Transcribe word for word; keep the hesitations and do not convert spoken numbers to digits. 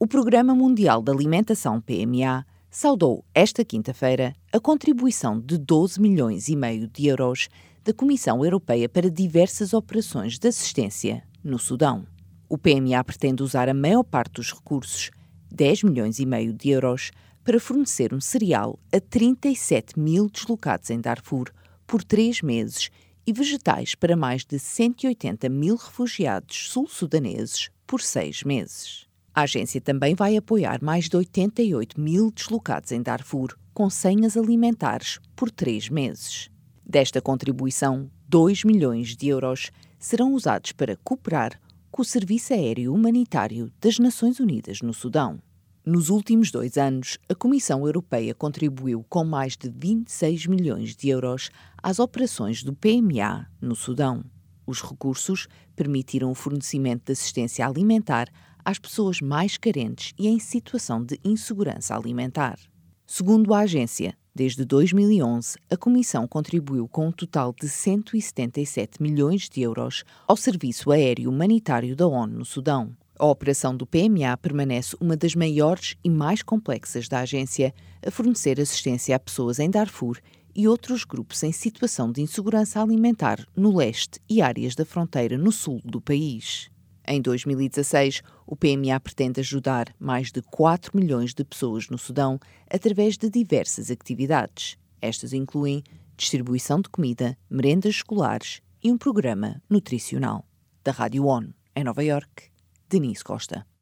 O Programa Mundial de Alimentação P M A saudou esta quinta-feira a contribuição de doze milhões e meio de euros da Comissão Europeia para diversas operações de assistência no Sudão. O P M A pretende usar a maior parte dos recursos, dez milhões e meio de euros, para fornecer um cereal a trinta e sete mil deslocados em Darfur por três meses e vegetais para mais de cento e oitenta mil refugiados sul-sudaneses por seis meses. A agência também vai apoiar mais de oitenta e oito mil deslocados em Darfur com senhas alimentares por três meses. Desta contribuição, dois milhões de euros serão usados para cooperar com o Serviço Aéreo Humanitário das Nações Unidas no Sudão. Nos últimos dois anos, a Comissão Europeia contribuiu com mais de vinte e seis milhões de euros às operações do P M A no Sudão. Os recursos permitiram o fornecimento de assistência alimentar às pessoas mais carentes e em situação de insegurança alimentar. Segundo a agência, desde dois mil e onze, a Comissão contribuiu com um total de cento e setenta e sete milhões de euros ao Serviço Aéreo Humanitário da ONU no Sudão. A operação do P M A permanece uma das maiores e mais complexas da agência a fornecer assistência a pessoas em Darfur e outros grupos em situação de insegurança alimentar no leste e áreas da fronteira no sul do país. Em dois mil e dezasseis, o P M A pretende ajudar mais de quatro milhões de pessoas no Sudão através de diversas atividades. Estas incluem distribuição de comida, merendas escolares e um programa nutricional. Da Rádio ONU, em Nova Iorque, Denise Costa.